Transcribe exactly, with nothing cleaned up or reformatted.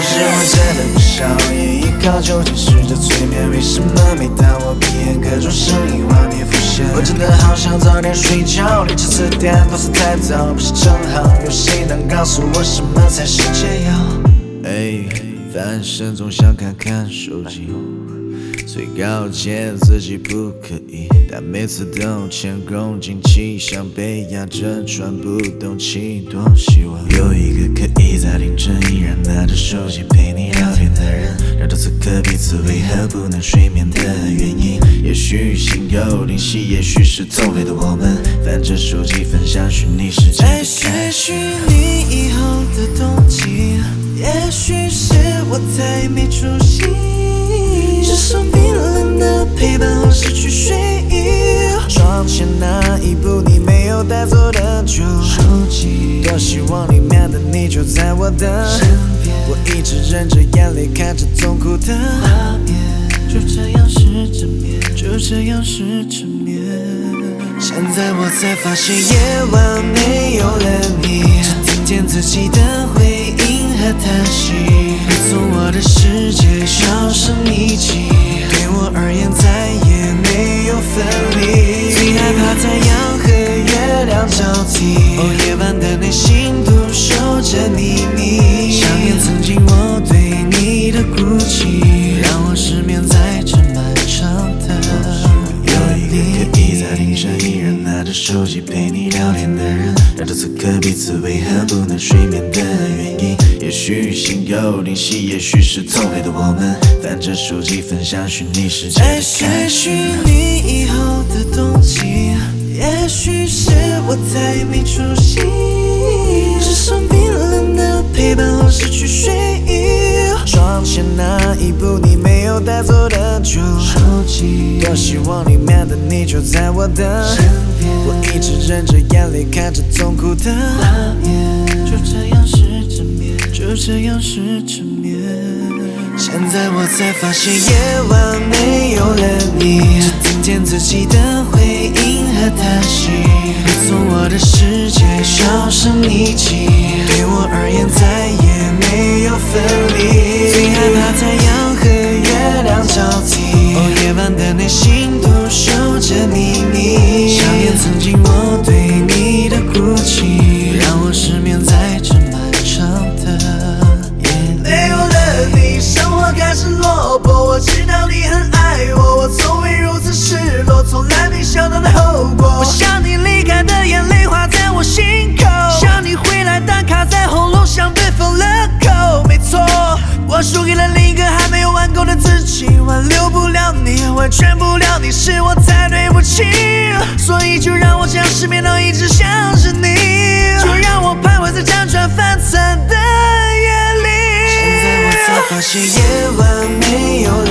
实话真的不少，也依靠酒精试着催眠。为什么每当我闭眼，各种声音画面浮现？我真的好想早点睡觉，凌晨四点都是太早，不是正好？有谁能告诉我什么才是解药？哎，翻身总想看看手机，最告诫自己不可以，但每次都前功尽弃，像被压着喘不动气，多希望有一个可以在凌晨依然拿着手机陪你聊天的人，聊到此刻彼此为何不能睡眠的原因。也许心有灵犀，也许是同类的我们，翻着手机分享虚拟世界的开始。 在学你以后的动机，也许是我太没出息，只剩冰冷的陪伴后失去睡意。 窗前那一部你没有带走的旧手机，多希望里面的你就在我的身边。我一直忍着眼泪看着痛苦的画面， 就这样是正面，就这样是正面。现在我才发现夜晚没有了你，只听见自己的回音和叹息，你从我的世界销声匿迹，对我而言再也没有分离。最害怕太阳和月亮交替，哦，夜晚的内心独守着秘密，想念曾经我对你的孤寂，让我失眠在这漫长的有一个可以在凌晨依然拿着手机陪你聊天的人，聊到此刻彼此为何不能睡眠的原因。也许心有灵犀，也许是同类的我们，翻着手机分享虚拟世界的在学习你以后的动机，也许是我太没出息，只剩冰冷的陪伴后失去睡意。 窗前那一部你没有带走的旧手机，多希望里面的你就在我的身边。我一直忍着眼泪看着痛苦的画面， 就这样是正面，就这样是正面。现在我才发现夜晚没有了你，只听见自己的回音和叹息，你从我的世界销声匿迹，对我而言再也没有分离。最害怕太阳和月亮交替，哦，夜晚的内心独守着秘密，想念曾经我对你的孤寂，让我失眠在这漫长的夜里。 没有了你，生活开始落魄。我知道你很爱我，我从未如此失落，从来没想到的后果。 我想你离开的眼泪划在我心口，想你回来但卡在喉咙，像被封了口。没错，我输给了另一个还没有玩够的自己，挽留不了你，完全不了你，是我太对不起。所以就让我这样失眠到一直想着你，就让我徘徊在辗转反侧的夜里。现在我才发现夜晚没有